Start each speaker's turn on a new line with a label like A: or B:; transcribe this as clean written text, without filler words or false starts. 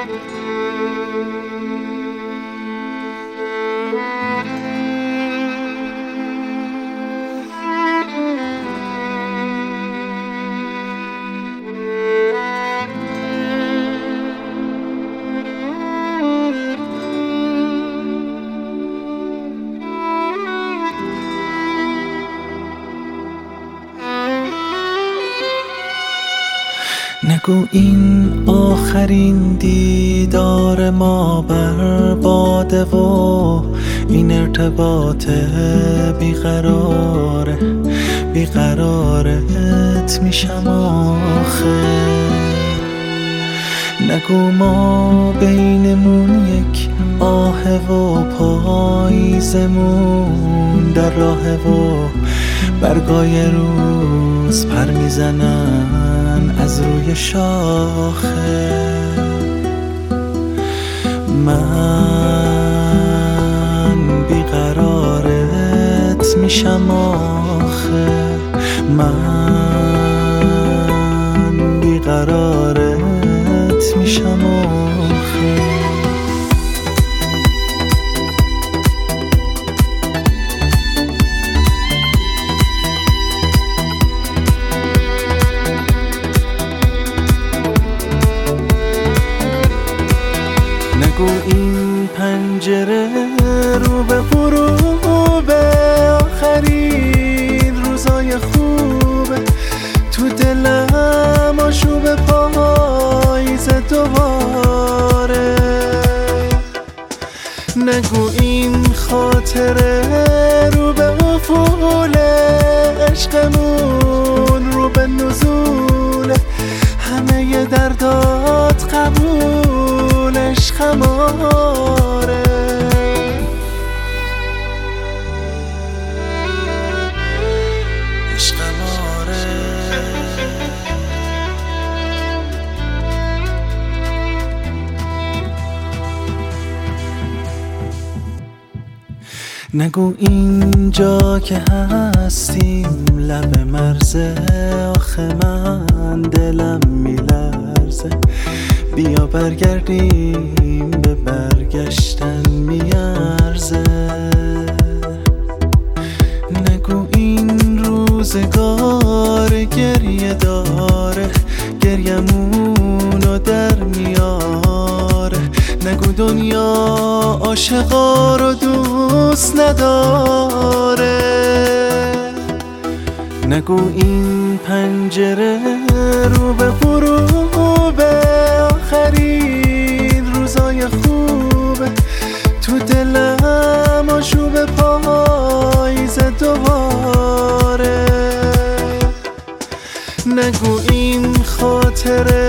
A: نگو این آخرین دیدار ما برباده و این ارتباط بیقرارت میشم آخه. نگو ما بینمون یک آه و پاییزمون در راه و برگای روز پر میزنن از روی شاخه. من بیقرارت میشم آخه، من بیقرارت میشم آخه. نگو این پنجره رو به غروبه، آخرین روزای خوبه، تو دلم آشوب پاییز دوباره. نگو این خاطره رو به افول عشقمون، رو به نزول همه دردات قبولش خماره. عشق ماره. نگو اینجا که هستیم لب مرزه، آخه من دلم میلرزه. بیا برگردیم به برگشتن میارزه. نگو این روزگار گریه داره، گریمونو در میاره. نگو دنیا عاشقا رو دوست نداره. نگو این پنجره رو به غروبه، آخرین روزای خوبه، تو دلم آشوب پاییز دوباره. نگو این خاطره